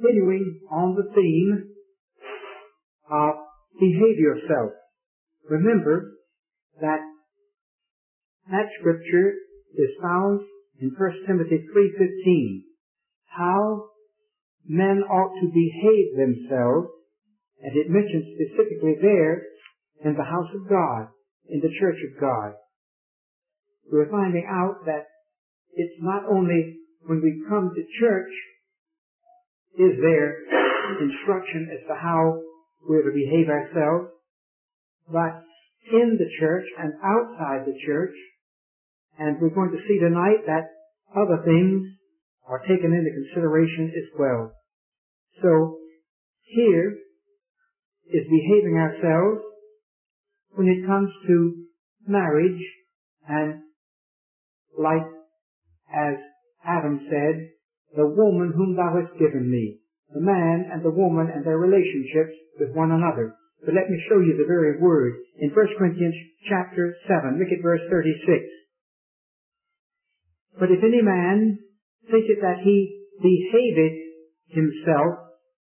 continuing on the theme of behave yourself. Remember that scripture is found in 1 Timothy 3:15. How men ought to behave themselves, and it mentions specifically there in the house of God, in the church of God. We're finding out that it's not only when we come to church is there instruction as to how we're to behave ourselves, but in the church and outside the church, and we're going to see tonight that other things are taken into consideration as well. So here is behaving ourselves when it comes to marriage, and like as Adam said, the woman whom thou hast given me, the man and the woman and their relationships with one another. But let me show you the very word in 1 Corinthians chapter 7. Look at verse 36. But if any man thinketh that he behaveth himself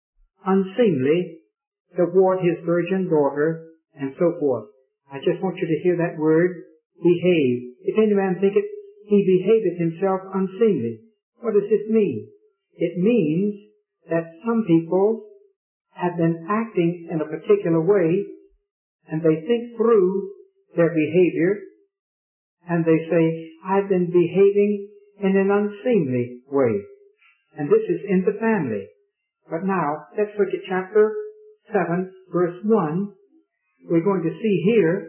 unseemly toward his virgin daughter, and so forth. I just want you to hear that word, behave. If any man thinketh he behaveth himself unseemly. What does this mean? It means that some people have been acting in a particular way, and they think through their behavior, and they say, I've been behaving in an unseemly way. And this is in the family. But now, let's look at chapter 7, verse 1. We're going to see here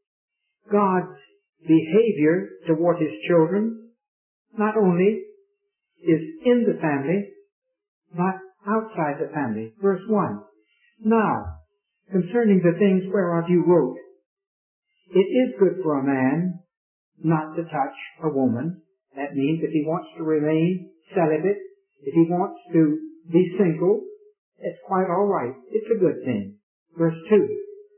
God's behavior toward His children not only is in the family, but outside the family. Verse 1. Now, concerning the things whereof you wrote, it is good for a man not to touch a woman. That means if he wants to remain celibate, if he wants to be single, it's quite all right. It's a good thing. Verse 2.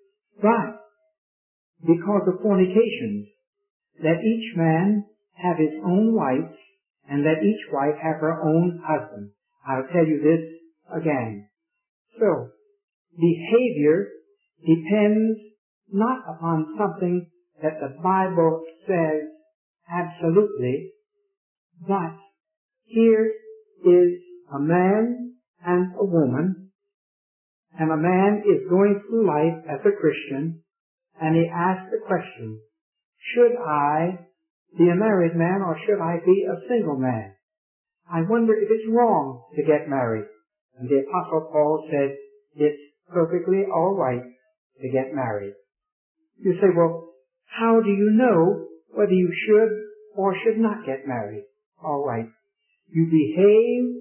But because of fornications, let each man have his own wife, and let each wife have her own husband. I'll tell you this again. So, behavior depends not upon something that the Bible says absolutely, but here is a man and a woman, and a man is going through life as a Christian, and he asks the question, should I be a married man or should I be a single man? I wonder if it's wrong to get married. And the Apostle Paul said, it's perfectly all right to get married. You say, well, how do you know whether you should or should not get married? All right. You behave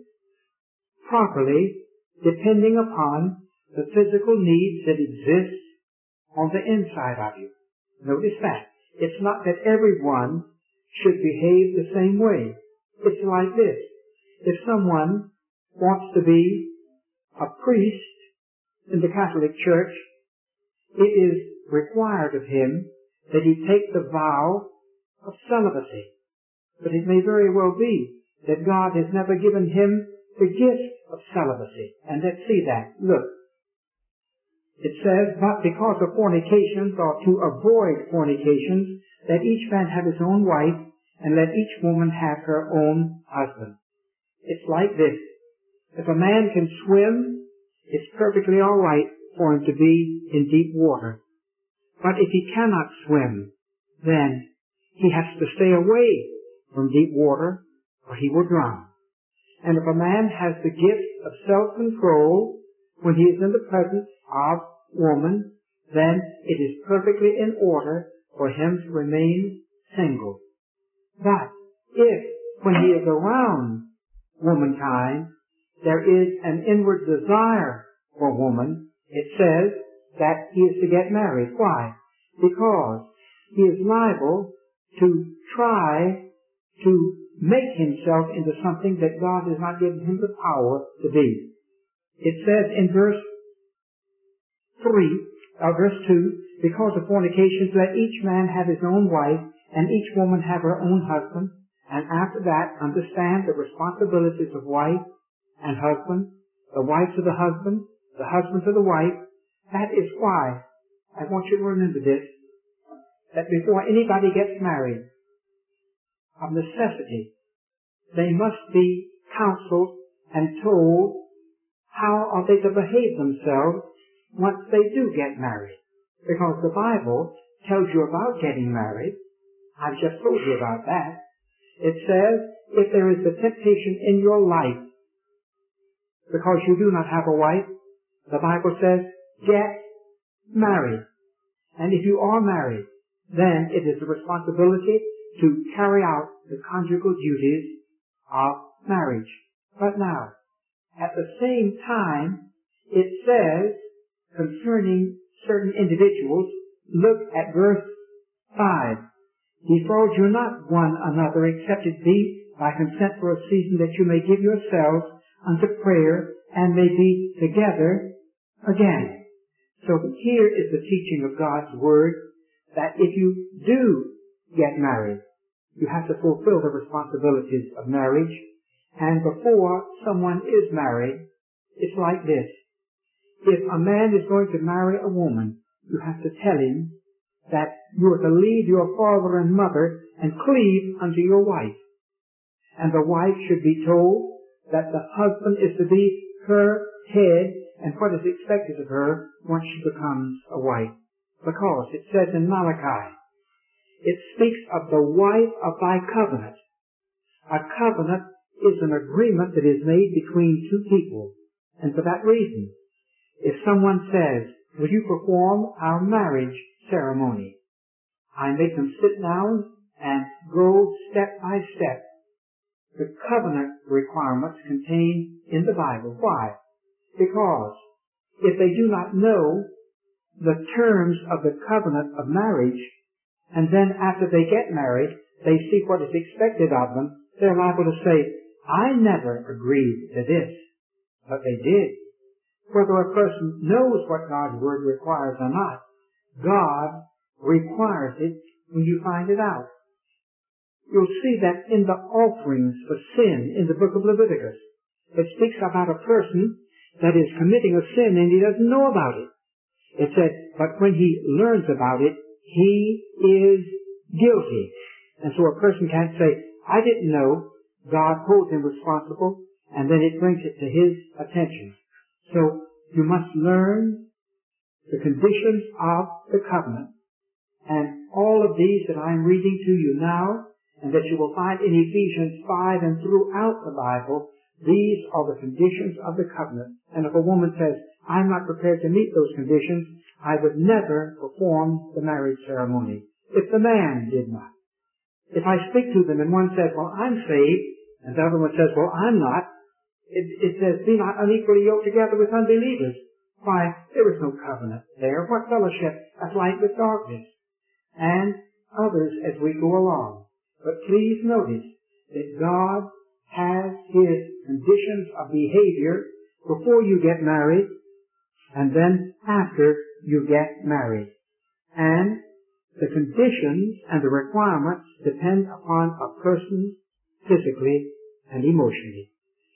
properly depending upon the physical needs that exist on the inside of you. Notice that. It's not that everyone should behave the same way. It's like this. If someone wants to be a priest in the Catholic Church, it is required of him that he take the vow of celibacy. But it may very well be that God has never given him the gift of celibacy. And let's see that. Look. It says, but because of fornications, or to avoid fornications, let each man have his own wife, and let each woman have her own husband. It's like this. If a man can swim, it's perfectly all right for him to be in deep water. But if he cannot swim, then he has to stay away from deep water, or he will drown. And if a man has the gift of self-control when he is in the presence of woman, then it is perfectly in order for him to remain single. But if, when he is around womankind, there is an inward desire for woman, it says that he is to get married. Why? Because he is liable to try to make himself into something that God has not given him the power to be. It says in verse 2, because of fornications, let each man have his own wife, and each woman have her own husband. And after that, understand the responsibilities of wife and husband. The the wife to the husband to the wife. That is why I want you to remember this, that before anybody gets married, of necessity, they must be counseled and told how are they to behave themselves once they do get married. Because the Bible tells you about getting married. I've just told you about that. It says, if there is a temptation in your life, because you do not have a wife, the Bible says, get married. And if you are married, then it is the responsibility to carry out the conjugal duties of marriage. But now, at the same time, it says concerning certain individuals, look at verse 5. Defraud you not one another, except it be by consent for a season, that you may give yourselves unto prayer, and may be together again. So here is the teaching of God's Word, that if you do get married, you have to fulfill the responsibilities of marriage. And before someone is married, it's like this. If a man is going to marry a woman, you have to tell him that you are to leave your father and mother and cleave unto your wife. And the wife should be told that the husband is to be her head and what is expected of her once she becomes a wife. Because it says in Malachi, it speaks of the wife of thy covenant. A covenant is an agreement that is made between two people. And for that reason, if someone says, will you perform our marriage ceremony? I make them sit down and go step by step the covenant requirements contained in the Bible. Why? Because if they do not know the terms of the covenant of marriage, and then after they get married, they see what is expected of them, they're liable to say, I never agreed to this. But they did. Whether a person knows what God's Word requires or not, God requires it when you find it out. You'll see that in the offerings for sin in the book of Leviticus. It speaks about a person that is committing a sin and he doesn't know about it. It said, but when he learns about it, he is guilty. And so a person can't say, I didn't know. God holds him responsible, and then it brings it to his attention. So you must learn the conditions of the covenant. And all of these that I'm reading to you now, and that you will find in Ephesians 5 and throughout the Bible, these are the conditions of the covenant. And if a woman says, I'm not prepared to meet those conditions, I would never perform the marriage ceremony. If the man did not. If I speak to them and one says, well, I'm saved, and the other one says, well, I'm not, it says, be not unequally yoked together with unbelievers. Why, there is no covenant there. What fellowship hath light with darkness? And others as we go along. But please notice that God has His conditions of behavior before you get married and then after you get married. And the conditions and the requirements depend upon a person physically and emotionally.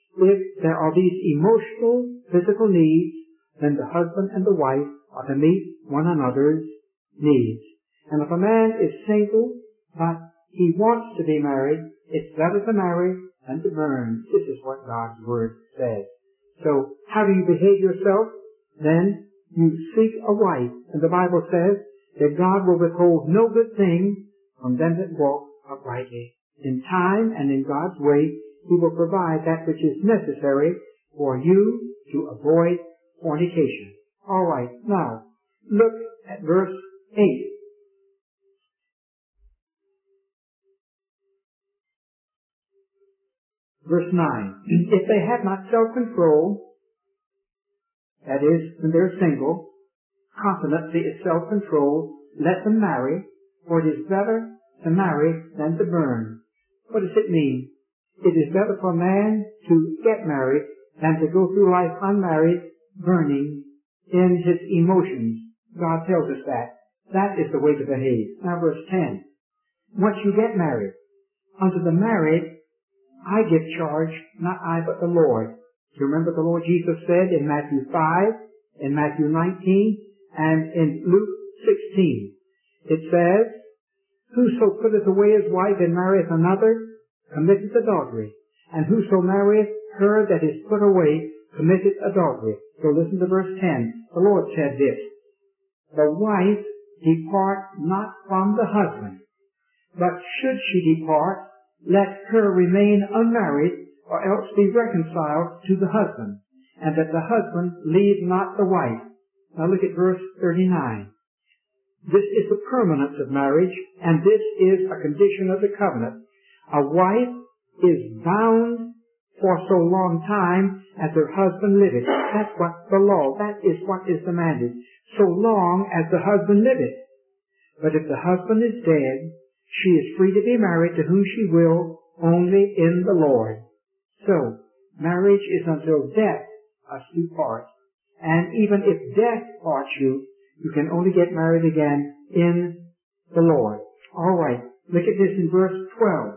If there are these emotional, physical needs, then the husband and the wife are to meet one another's needs. And if a man is single, but he wants to be married, it's better to marry than to burn. This is what God's Word says. So, how do you behave yourself? Then you seek a wife. And the Bible says that God will withhold no good thing from them that walk uprightly. In time and in God's way, He will provide that which is necessary for you to avoid fornication. All right, now, look at verse 8. Verse 9. If they have not self-control, that is, when they're single, continency is self-control, let them marry, for it is better to marry than to burn. What does it mean? It is better for a man to get married than to go through life unmarried, burning in his emotions. God tells us that. That is the way to behave. Now verse 10. Once you get married, unto the married I give charge, not I but the Lord. You remember the Lord Jesus said in Matthew 5, in Matthew 19, and in Luke 16. It says, whoso putteth away his wife and marrieth another, committeth adultery. And whoso marrieth her that is put away, committeth adultery. So listen to verse 10. The Lord said this, the wife depart not from the husband, but should she depart, let her remain unmarried, or else be reconciled to the husband, and that the husband leave not the wife. Now look at verse 39. This is the permanence of marriage, and this is a condition of the covenant. A wife is bound for so long time as her husband liveth. That's what the law, that is what is demanded. So long as the husband liveth. But if the husband is dead, she is free to be married to whom she will, only in the Lord. So, marriage is until death us do part. And even if death parts you, you can only get married again in the Lord. Alright, look at this in verse 12.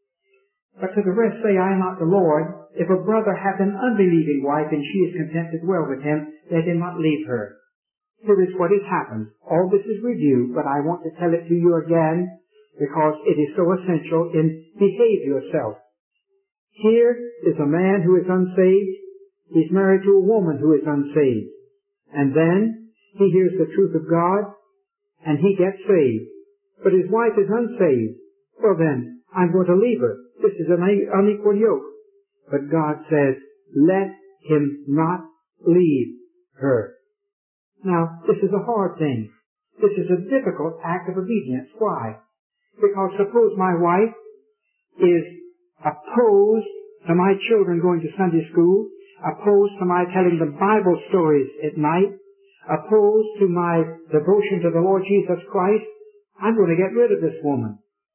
But to the rest say I not the Lord, if a brother hath an unbelieving wife, and she is content to dwell with him, let him not leave her. Here is what has happened. All this is review, but I want to tell it to you again, because it is so essential in behave yourself. Here is a man who is unsaved. He's married to a woman who is unsaved. And then he hears the truth of God, and he gets saved. But his wife is unsaved. Well then, I'm going to leave her. This is an unequal yoke. But God says, let him not leave her. Now, this is a hard thing. This is a difficult act of obedience. Why? Because suppose my wife is opposed to my children going to Sunday school, opposed to my telling them Bible stories at night, opposed to my devotion to the Lord Jesus Christ, I'm going to get rid of this woman.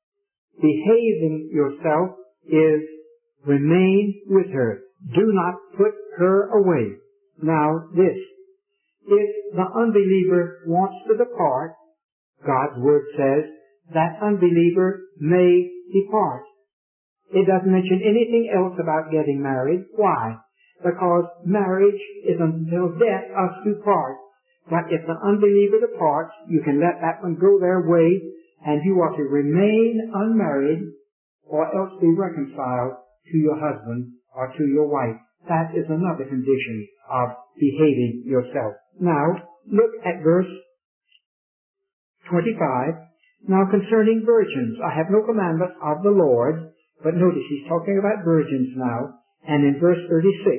Behaving yourself is remain with her. Do not put her away. Now this, if the unbeliever wants to depart, God's word says that unbeliever may depart. It doesn't mention anything else about getting married. Why? Because marriage is until death us do part. But if the unbeliever departs, you can let that one go their way, and you are to remain unmarried, or else be reconciled to your husband or to your wife. That is another condition of behaving yourself. Now, look at verse 25. Now concerning virgins, I have no commandment of the Lord, but notice he's talking about virgins now, and in verse 36,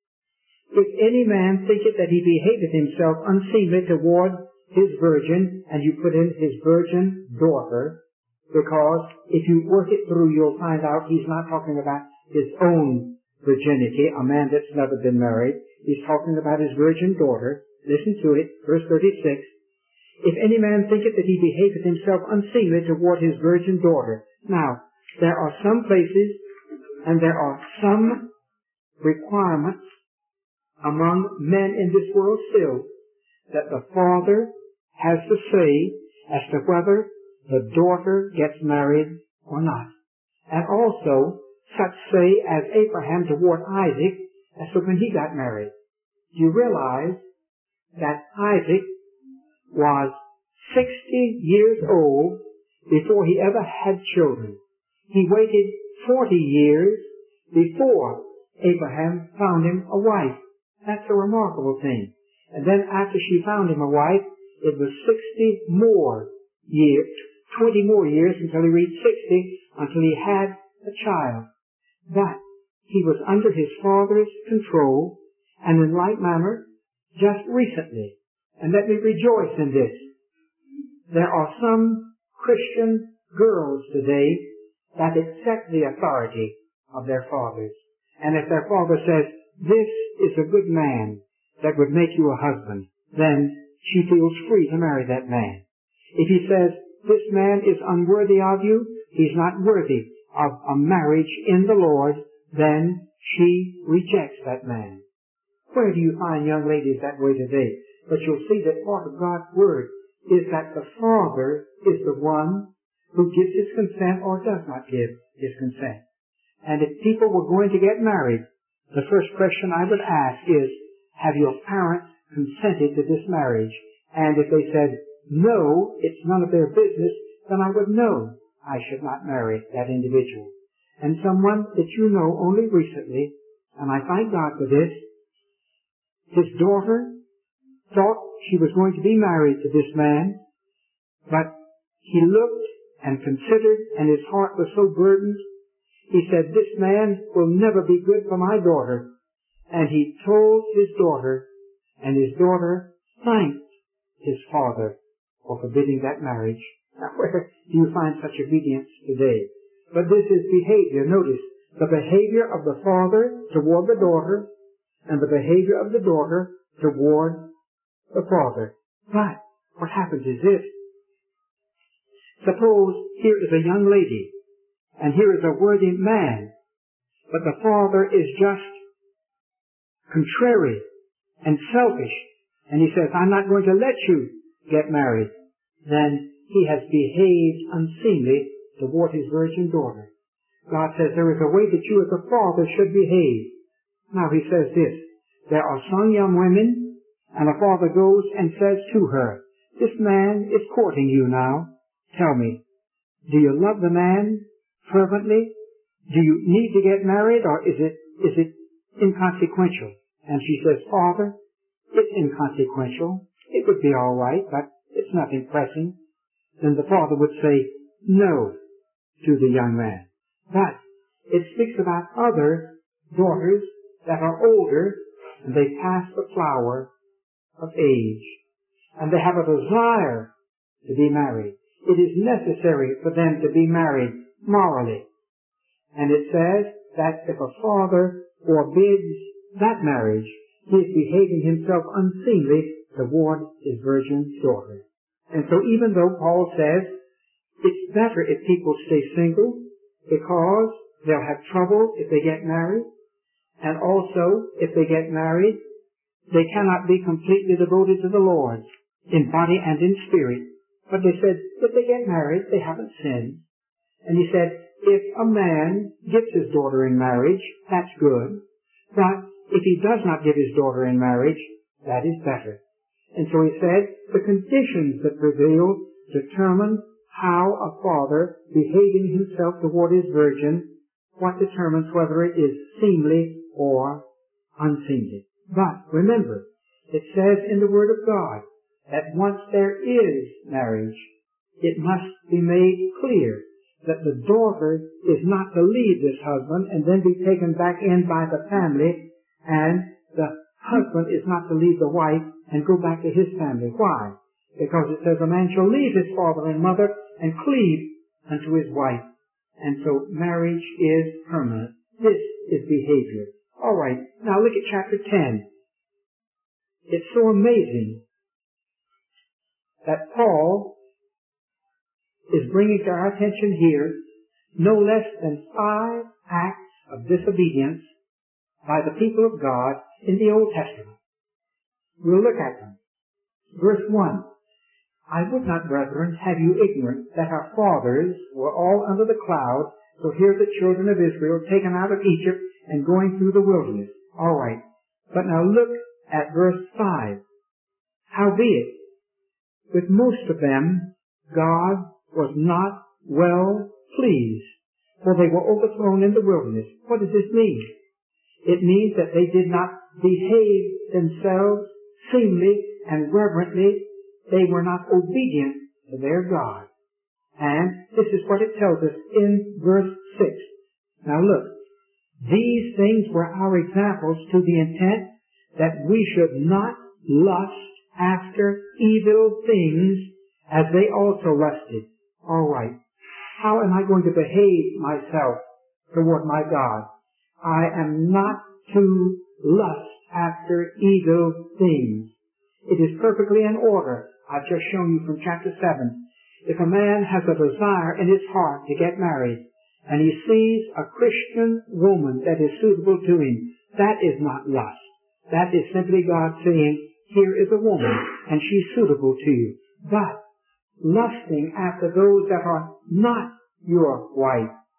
if any man thinketh that he behaveth himself unseemly toward his virgin, and you put in his virgin daughter, because if you work it through, you'll find out he's not talking about his own virginity, a man that's never been married. He's talking about his virgin daughter. Listen to it, verse 36. If any man thinketh that he behaveth himself unseemly toward his virgin daughter. Now, there are some places, and there are some requirements among men in this world still, that the father has to say as to whether the daughter gets married or not. And also, such say as Abraham toward Isaac as to when he got married. Do you realize that Isaac was 60 years old before he ever had children? He waited 40 years before Abraham found him a wife. That's a remarkable thing. And then after she found him a wife, it was 60 more years, 20 more years until he reached 60, until he had a child. But he was under his father's control, and in like manner, just recently, and let me rejoice in this, there are some Christian girls today that accept the authority of their fathers. And if their father says, this is a good man that would make you a husband, then she feels free to marry that man. If he says, this man is unworthy of you, he's not worthy of a marriage in the Lord, then she rejects that man. Where do you find young ladies that way today? But you'll see that part of God's Word is that the Father is the one who gives his consent or does not give his consent. And if people were going to get married, the first question I would ask is, have your parents consented to this marriage? And if they said, no, it's none of their business, then I would know I should not marry that individual. And someone that you know only recently, and I thank God for this, his daughter thought she was going to be married to this man, but he looked and considered, and his heart was so burdened, he said, this man will never be good for my daughter. And he told his daughter, and his daughter thanked his father for forbidding that marriage. Now, where do you find such obedience today? But this is behavior. Notice, the behavior of the father toward the daughter, and the behavior of the daughter toward the father. But what happens is this. Suppose here is a young lady, and here is a worthy man, but the father is just contrary and selfish, and he says, I'm not going to let you get married. Then he has behaved unseemly toward his virgin daughter. God says there is a way that you as a father should behave. Now he says this, there are some young women, and a father goes and says to her, this man is courting you now. Tell me, do you love the man fervently? Do you need to get married, or is it inconsequential? And she says, Father, it's inconsequential. It would be all right, but it's nothing pressing. Then the father would say no to the young man. But it speaks about other daughters that are older, and they pass the flower of age, and they have a desire to be married. It is necessary for them to be married morally. And it says that if a father forbids that marriage, he is behaving himself unseemly toward his virgin daughter. And so even though Paul says it's better if people stay single because they'll have trouble if they get married, and also if they get married, they cannot be completely devoted to the Lord in body and in spirit. But they said, if they get married, they haven't sinned. And he said, if a man gives his daughter in marriage, that's good. But if he does not give his daughter in marriage, that is better. And so he said, the conditions that prevail determine how a father, behaving himself toward his virgin, what determines whether it is seemly or unseemly. But remember, it says in the Word of God, that once there is marriage, it must be made clear that the daughter is not to leave this husband and then be taken back in by the family, and the husband is not to leave the wife and go back to his family. Why? Because it says a man shall leave his father and mother and cleave unto his wife. And so marriage is permanent. This is behavior. All right, now look at chapter 10. It's so amazing that Paul is bringing to our attention here no less than 5 acts of disobedience by the people of God in the Old Testament. We'll look at them. Verse 1. I would not, brethren, have you ignorant that our fathers were all under the cloud, so here the children of Israel taken out of Egypt and going through the wilderness. All right. But now look at verse 5. Howbeit, with most of them, God was not well pleased, for they were overthrown in the wilderness. What does this mean? It means that they did not behave themselves seemly and reverently. They were not obedient to their God. And this is what it tells us in verse 6. Now look, these things were our examples to the intent that we should not lust after evil things as they also lusted. All right. How am I going to behave myself toward my God? I am not to lust after evil things. It is perfectly in order. I've just shown you from chapter 7. If a man has a desire in his heart to get married, and he sees a Christian woman that is suitable to him, that is not lust. That is simply God saying, here is a woman, and she's suitable to you. But lusting after those that are not your wife,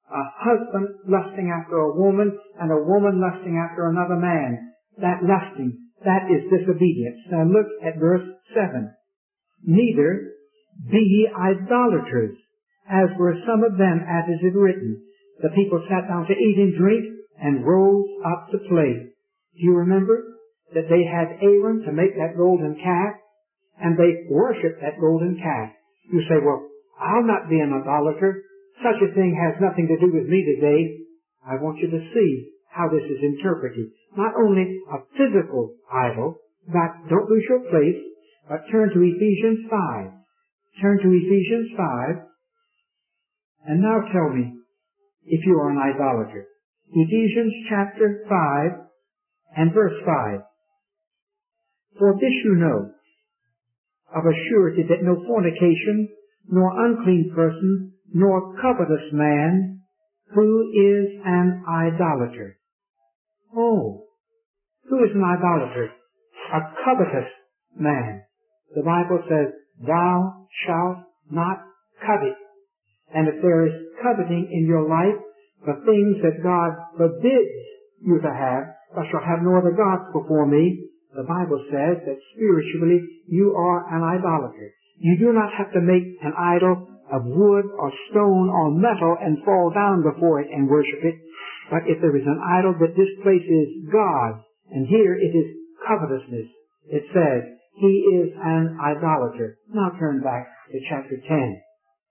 a husband lusting after a woman and a woman lusting after another man. That lusting, that is disobedience. Now look at verse 7. Neither be ye idolaters, as were some of them, as is it written. The people sat down to eat and drink and rose up to play. Do you remember that they had Aaron to make that golden calf, and they worshiped that golden calf? You say, well, I'll not be an idolater. Such a thing has nothing to do with me today. I want you to see how this is interpreted. Not only a physical idol, but don't lose your place, but turn to Ephesians 5. Turn to Ephesians 5, and now tell me if you are an idolater. Ephesians chapter 5 and verse 5. For this you know of a surety that no fornication, nor unclean person, nor covetous man, who is an idolater. Oh, who is an idolater? A covetous man. The Bible says, thou shalt not covet. And if there is coveting in your life, the things that God forbids you to have, thou shalt have no other gods before me, the Bible says that spiritually you are an idolater. You do not have to make an idol of wood or stone or metal and fall down before it and worship it. But if there is an idol that this place is God, and here it is covetousness, it says he is an idolater. Now turn back to chapter 10.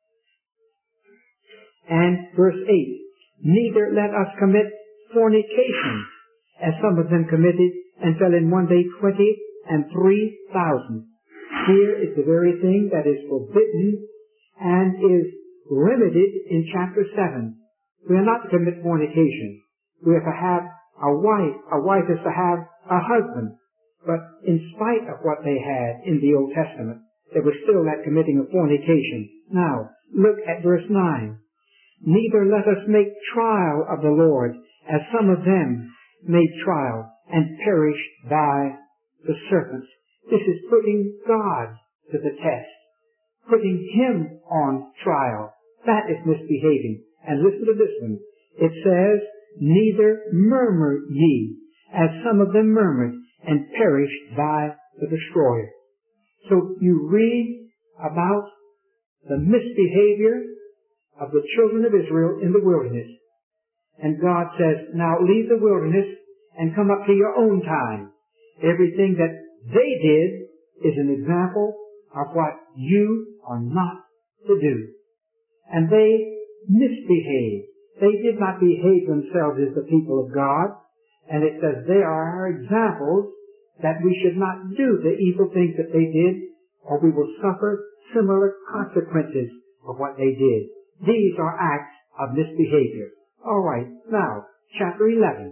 And verse 8. Neither let us commit fornication, as some of them committed, and fell in one day 20 and 3,000. Here is the very thing that is forbidden and is remedied in chapter 7. We are not to commit fornication. We are to have a wife. A wife is to have a husband. But in spite of what they had in the Old Testament, there was still that committing of fornication. Now, look at verse 9. Neither let us make trial of the Lord, as some of them made trial, and perished by the serpents. This is putting God to the test, putting Him on trial. That is misbehaving. And listen to this one. It says, neither murmur ye, as some of them murmured, and perished by the destroyer. So you read about the misbehavior of the children of Israel in the wilderness. And God says, now leave the wilderness and come up to your own time. Everything that they did is an example of what you are not to do. And they misbehaved. They did not behave themselves as the people of God. And it says they are our examples that we should not do the evil things that they did, or we will suffer similar consequences of what they did. These are acts of misbehavior. All right, now, chapter 11.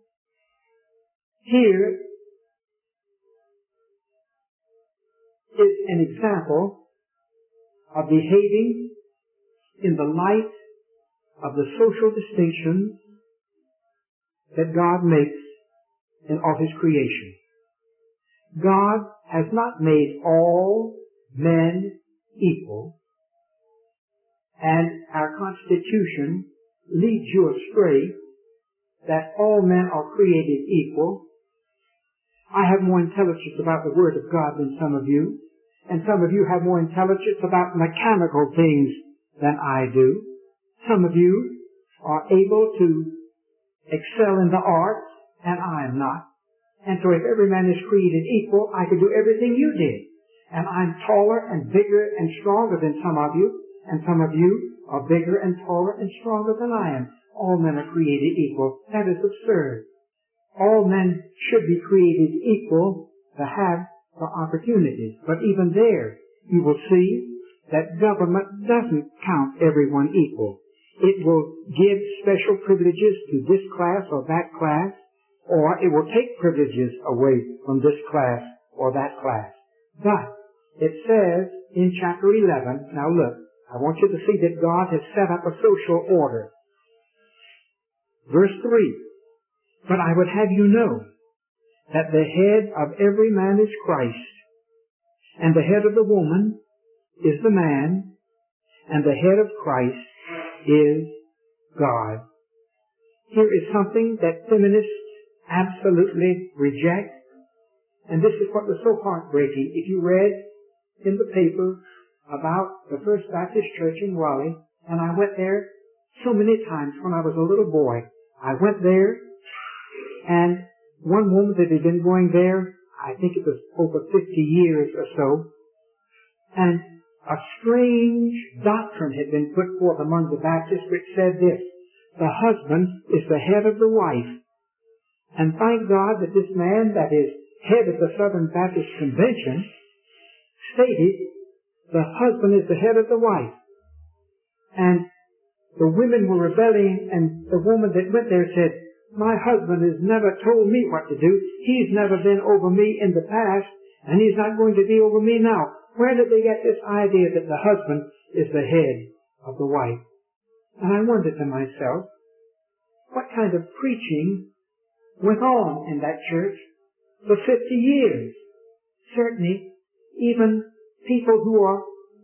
Here is an example of behaving in the light of the social distinctions that God makes in all His creation. God has not made all men equal, and our Constitution leads you astray that all men are created equal. I have more intelligence about the Word of God than some of you, and some of you have more intelligence about mechanical things than I do. Some of you are able to excel in the arts, and I am not. And so if every man is created equal, I could do everything you did. And I'm taller and bigger and stronger than some of you, and some of you are bigger and taller and stronger than I am. All men are created equal. That is absurd. All men should be created equal to have the opportunities. But even there, you will see that government doesn't count everyone equal. It will give special privileges to this class or that class, or it will take privileges away from this class or that class. But it says in chapter 11, now look, I want you to see that God has set up a social order. Verse 3, but I would have you know that the head of every man is Christ, and the head of the woman is the man, and the head of Christ is God. Here is something that feminists absolutely reject, and this is what was so heartbreaking. If you read in the paper about the First Baptist Church in Raleigh, and I went there so many times when I was a little boy. I went there, and one woman that had been going there, I think it was over 50 years or so, and a strange doctrine had been put forth among the Baptists which said this: the husband is the head of the wife. And thank God that this man that is head of the Southern Baptist Convention stated the husband is the head of the wife. And the women were rebelling, and the woman that went there said, my husband has never told me what to do. He's never been over me in the past, and he's not going to be over me now. Where did they get this idea that the husband is the head of the wife? And I wondered to myself, what kind of preaching went on in that church for 50 years? Certainly, even people who are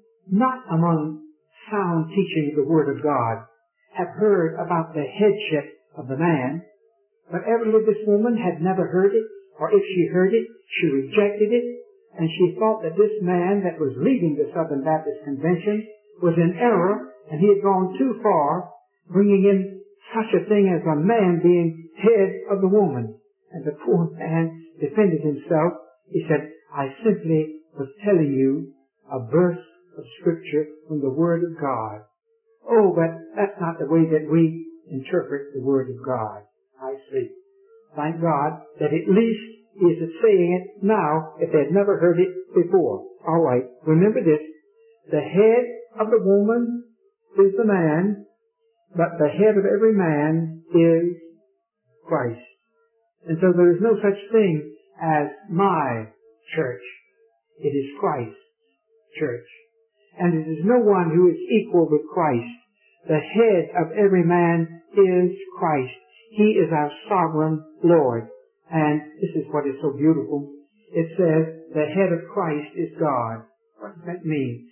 not among sound teaching of the Word of God have heard about the headship of the man, but evidently this woman had never heard it, or if she heard it, she rejected it, and she thought that this man that was leading the Southern Baptist Convention was in error, and he had gone too far, bringing in such a thing as a man being head of the woman. And the poor man defended himself. He said, I simply was telling you a verse of Scripture from the Word of God. Oh, but that's not the way that we interpret the Word of God. I see. Thank God that at least he is saying it now if they had never heard it before. All right, remember this. The head of the woman is the man, but the head of every man is Christ. And so there is no such thing as my church. It is Christ's church. And it is no one who is equal with Christ. The head of every man is Christ. He is our sovereign Lord. And this is what is so beautiful. It says, the head of Christ is God. What does that mean?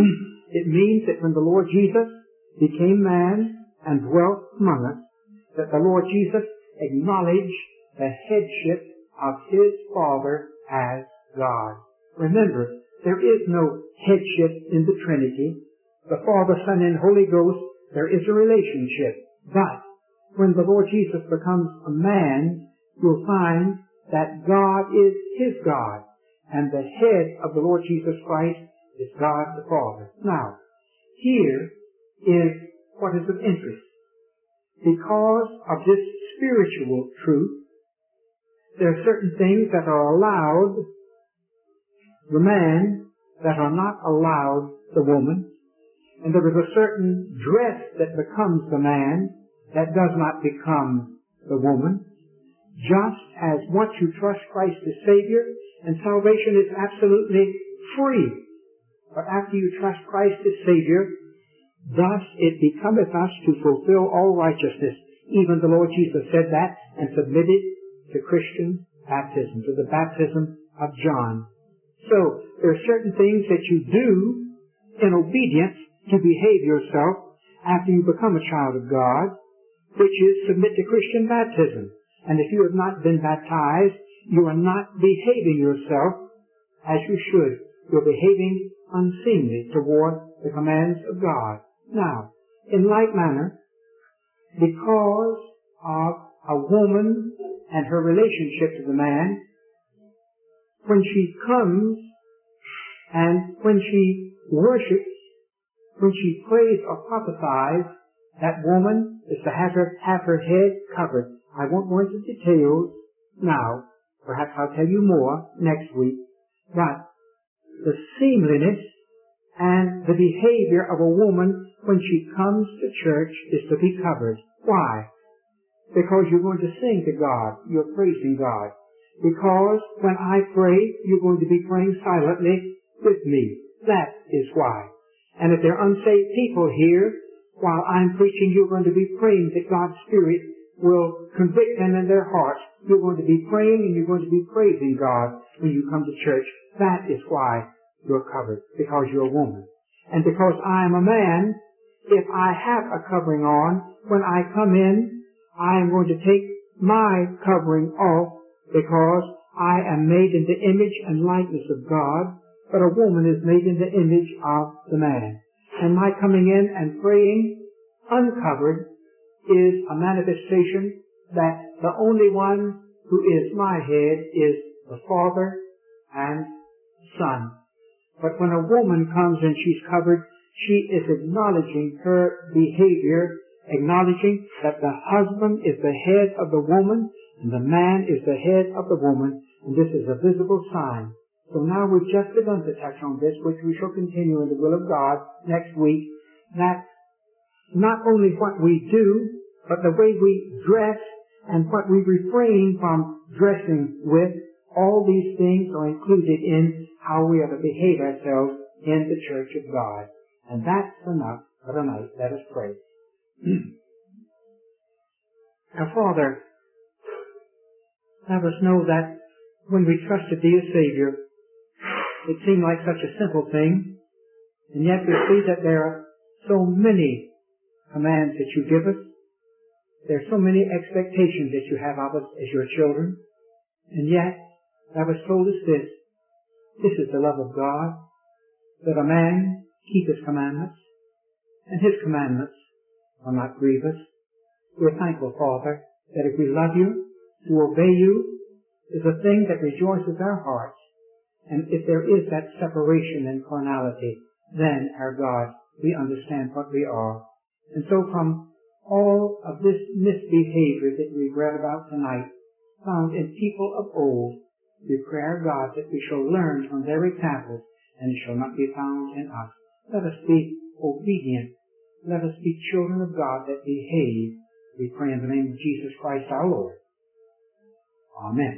It means that when the Lord Jesus became man and dwelt among us, that the Lord Jesus acknowledged the headship of his Father as God. Remember, there is no headship in the Trinity. The Father, Son, and Holy Ghost, there is a relationship. But when the Lord Jesus becomes a man, you'll find that God is his God, and the head of the Lord Jesus Christ is God the Father. Now, here is what is of interest. Because of this spiritual truth, there are certain things that are allowed the man that are not allowed the woman, and there is a certain dress that becomes the man that does not become the woman. Just as once you trust Christ as Savior, and salvation is absolutely free, but after you trust Christ as Savior, thus it becometh us to fulfill all righteousness. Even the Lord Jesus said that and submitted to Christian baptism, to the baptism of John. So, there are certain things that you do in obedience to behave yourself after you become a child of God, which is submit to Christian baptism. And if you have not been baptized, you are not behaving yourself as you should. You're behaving unseemly toward the commands of God. Now, in like manner, because of a woman and her relationship to the man, when she comes and when she worships, when she prays or prophesies, that woman is to have her head covered. I won't go into details now. Perhaps I'll tell you more next week. But the seemliness and the behavior of a woman when she comes to church is to be covered. Why? Because you're going to sing to God. You're praising God. Because when I pray, you're going to be praying silently with me. That is why. And if there are unsaved people here, while I'm preaching, you're going to be praying that God's Spirit will convict them in their hearts. You're going to be praying and you're going to be praising God when you come to church. That is why you're covered, because you're a woman. And because I am a man, if I have a covering on, when I come in, I am going to take my covering off because I am made in the image and likeness of God, but a woman is made in the image of the man. And my coming in and praying uncovered is a manifestation that the only one who is my head is the Father and Son. But when a woman comes and she's covered, she is acknowledging her behavior, acknowledging that the husband is the head of the woman and the man is the head of the woman, and this is a visible sign. So now we've just begun to touch on this, which we shall continue in the will of God next week, that not only what we do, but the way we dress and what we refrain from dressing with, all these things are included in how we are to behave ourselves in the church of God. And that's enough for tonight. Let us pray. Our Father, let us know that when we trusted Thee as Savior, it seemed like such a simple thing, and yet we see that there are so many commands that You give us. There are so many expectations that You have of us as Your children, and yet Thou hast told us this. This is the love of God, that a man keep His commandments, and His commandments are not grievous. We're thankful, Father, that if we love You, to obey You is a thing that rejoices our hearts. And if there is that separation and carnality, then, our God, we understand what we are. And so from all of this misbehavior that we've read about tonight, found in people of old, we pray, our God, that we shall learn from their examples, and it shall not be found in us. Let us be obedient. Let us be children of God that behave. We pray in the name of Jesus Christ our Lord. Amen.